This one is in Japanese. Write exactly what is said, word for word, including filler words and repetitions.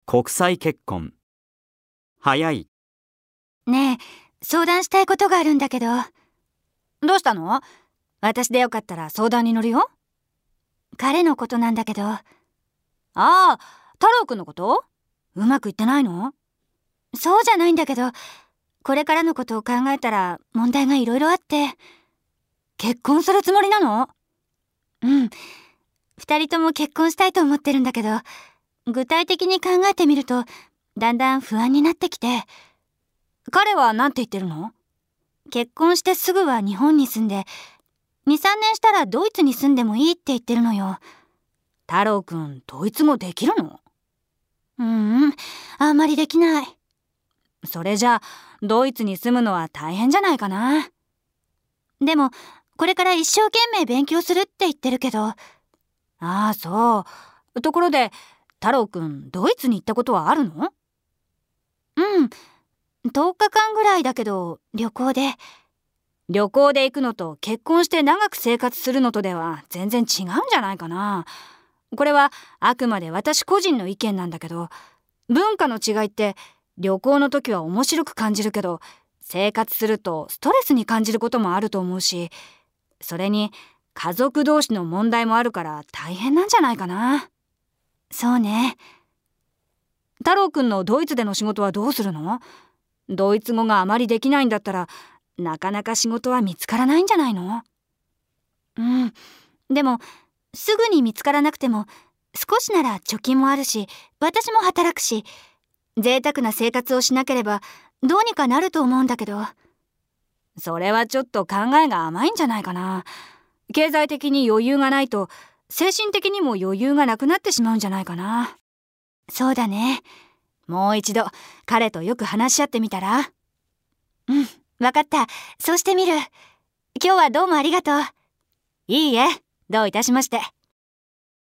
国際結婚。早い。 ねえ、相談したいことがあるんだけど。 どうしたの？私でよかったら相談に乗るよ。 彼のことなんだけど。 ああ、太郎くんのこと？うまくいってないの？ そうじゃないんだけど、これからのことを考えたら問題がいろいろあって。 結婚するつもりなの？ うん。二人とも結婚したいと思ってるんだけど、具体的に考えてみると、だんだん不安になってきて。 彼は何て言ってるの？ 結婚してすぐは日本に住んで、に、さんねんしたらドイツに住んでもいいって言ってるのよ。 太郎くん、ドイツ語できるの？ ううん、あんまりできない。 それじゃあ、ドイツに住むのは大変じゃないかな。 でも、これから一生懸命勉強するって言ってるけど。ああ、そう。ところで、太郎くん、ドイツに行ったことはあるの？ うん。とおかかんぐらいだけど、旅行で。 旅行で行くのと結婚して長く生活するのとでは全然違うんじゃないかな。これはあくまで私個人の意見なんだけど、文化の違いって旅行の時は面白く感じるけど、生活するとストレスに感じることもあると思うし、それに家族同士の問題もあるから大変なんじゃないかな。 そうね。 太郎くんのドイツでの仕事はどうするの？ドイツ語があまりできないんだったら、なかなか仕事は見つからないんじゃないの？ うん。でも、すぐに見つからなくても、少しなら貯金もあるし、私も働くし、贅沢な生活をしなければ、どうにかなると思うんだけど。 それはちょっと考えが甘いんじゃないかな。経済的に余裕がないと、精神的にも余裕がなくなってしまうんじゃないかな。 そうだね。 もう一度、彼とよく話し合ってみたら？ うん、わかった。そうしてみる。今日はどうもありがとう。 いいえ、どういたしまして。